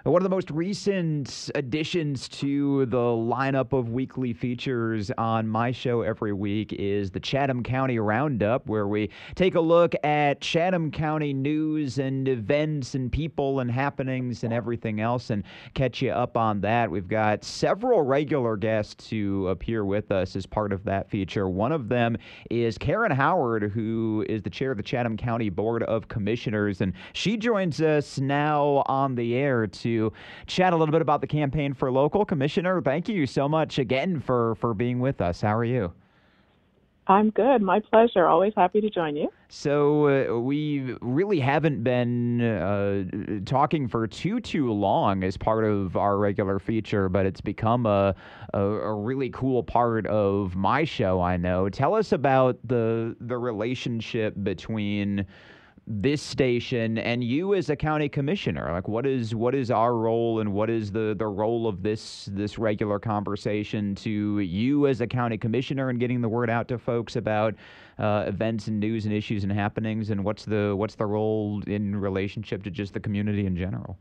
One of the most recent additions to the lineup of weekly features on my show every week is the Chatham County Roundup, where we take a look at Chatham County news and events and people and happenings and everything else and catch you up on that. We've got several regular guests who appear with us as part of that feature. One of them is Karen Howard, who is the chair of the Chatham County Board of Commissioners, and she joins us now on the air to chat a little bit about the campaign for local. Commissioner, thank you so much again for being with us. How are you? I'm good. My pleasure. Always happy to join you. So we really haven't been talking for too long as part of our regular feature, but it's become a really cool part of my show, I know. Tell us about the relationship between this station and you as a county commissioner. Like, what is our role, and what is the role of this regular conversation to you as a county commissioner and getting the word out to folks about events and news and issues and happenings, and what's the role in relationship to just the community in general?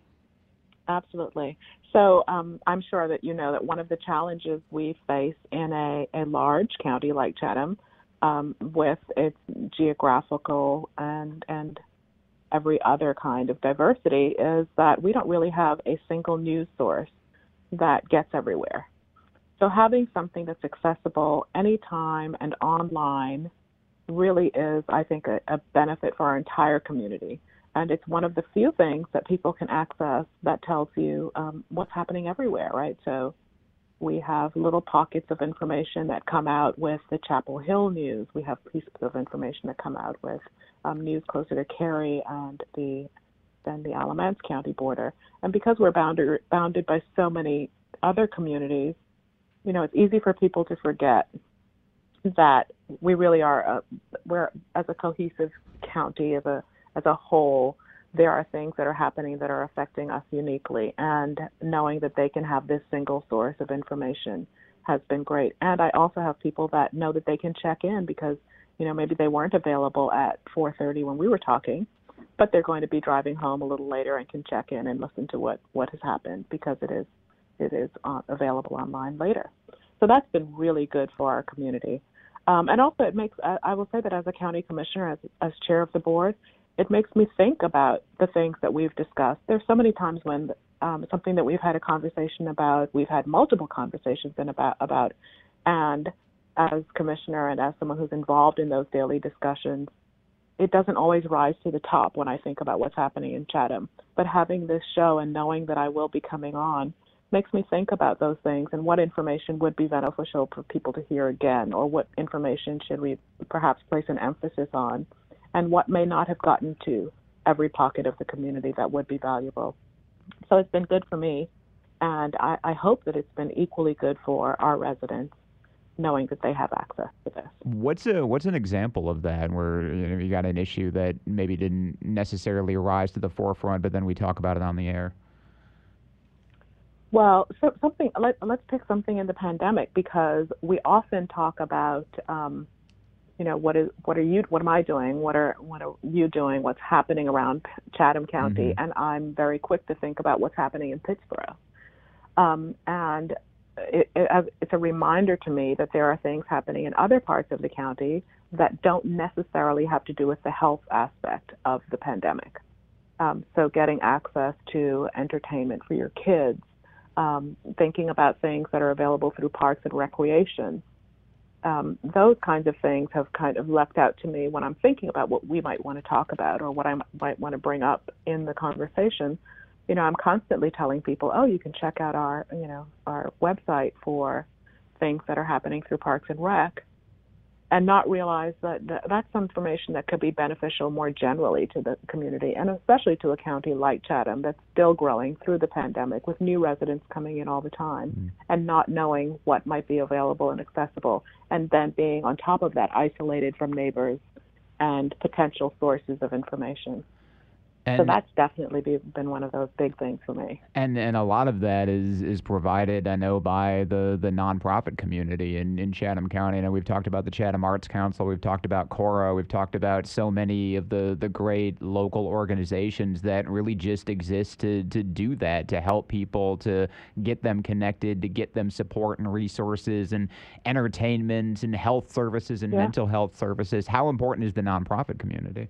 Absolutely. So I'm sure that you know that one of the challenges we face in a large county like Chatham, with its geographical and every other kind of diversity, is that we don't really have a single news source that gets everywhere. So having something that's accessible anytime and online really is, I think, a benefit for our entire community. And it's one of the few things that people can access that tells you what's happening everywhere, right? So we have little pockets of information that come out with the Chapel Hill news. We have pieces of information that come out with news closer to Cary and the Alamance County border. And because we're bounded by so many other communities, you know, it's easy for people to forget that we really are we're, as a cohesive county, as a whole, there are things that are happening that are affecting us uniquely, and knowing that they can have this single source of information has been great. And I also have people that know that they can check in because, you know, maybe they weren't available at 4:30 when we were talking, but they're going to be driving home a little later and can check in and listen to what has happened because it is available online later. So that's been really good for our community. And also it makes, I will say that as a county commissioner, as chair of the board, it makes me think about the things that we've discussed. There's so many times when something that we've had a conversation about, we've had multiple conversations about, and as commissioner and as someone who's involved in those daily discussions, it doesn't always rise to the top when I think about what's happening in Chatham. But having this show and knowing that I will be coming on makes me think about those things and what information would be beneficial for people to hear again, or what information should we perhaps place an emphasis on, and what may not have gotten to every pocket of the community that would be valuable. So it's been good for me, and I hope that it's been equally good for our residents, knowing that they have access to this. What's an example of that, where you got an issue that maybe didn't necessarily rise to the forefront, but then we talk about it on the air? Well, so let's pick something in the pandemic, because we often talk about what am I doing? What are you doing? What's happening around Chatham County? Mm-hmm. And I'm very quick to think about what's happening in Pittsboro. And it's a reminder to me that there are things happening in other parts of the county that don't necessarily have to do with the health aspect of the pandemic. So getting access to entertainment for your kids, thinking about things that are available through parks and recreation. Those kinds of things have kind of leapt out to me when I'm thinking about what we might want to talk about or what I might want to bring up in the conversation. You know, I'm constantly telling people, oh, you can check out our website for things that are happening through Parks and Rec, and not realize that that's information that could be beneficial more generally to the community, and especially to a county like Chatham that's still growing through the pandemic with new residents coming in all the time, and not knowing what might be available and accessible, and then being on top of that isolated from neighbors and potential sources of information. So And that's definitely been one of those big things for me. and a lot of that is provided, I know, by the nonprofit community in Chatham County. I know we've talked about the Chatham Arts Council, we've talked about Cora, we've talked about so many of the great local organizations that really just exist to do that, to help people, to get them connected, to get them support and resources and entertainment and health services and Yeah. mental health services. How important is the nonprofit community?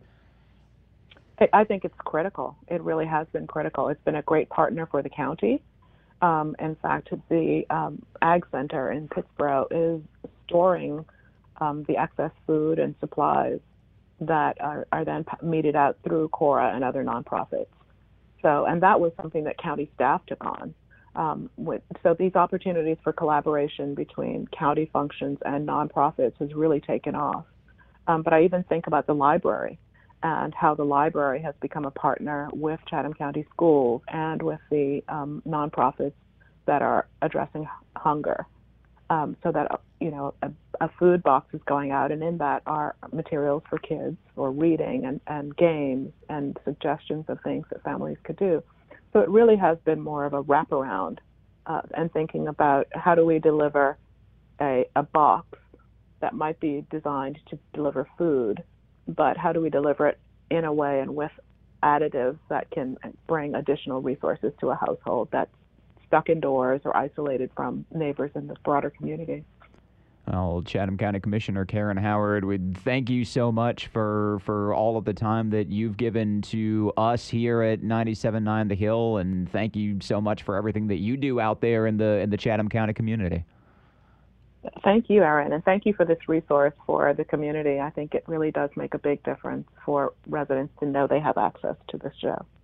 I think it's critical. It really has been critical. It's been a great partner for the county. In fact, the Ag Center in Pittsburgh is storing the excess food and supplies that are then meted out through Cora and other nonprofits. So, and that was something that county staff took on. So these opportunities for collaboration between county functions and nonprofits has really taken off. But I even think about the library and how the library has become a partner with Chatham County Schools and with the nonprofits that are addressing hunger. So that a food box is going out, and in that are materials for kids for reading and games and suggestions of things that families could do. So it really has been more of a wraparound and thinking about how do we deliver a box that might be designed to deliver food, but how do we deliver it in a way and with additives that can bring additional resources to a household that's stuck indoors or isolated from neighbors in the broader community. Well, Chatham County Commissioner Karen Howard, we thank you so much for all of the time that you've given to us here at 97.9 The Hill, and thank you so much for everything that you do out there in the Chatham County community. Thank you, Erin, and thank you for this resource for the community. I think it really does make a big difference for residents to know they have access to this show.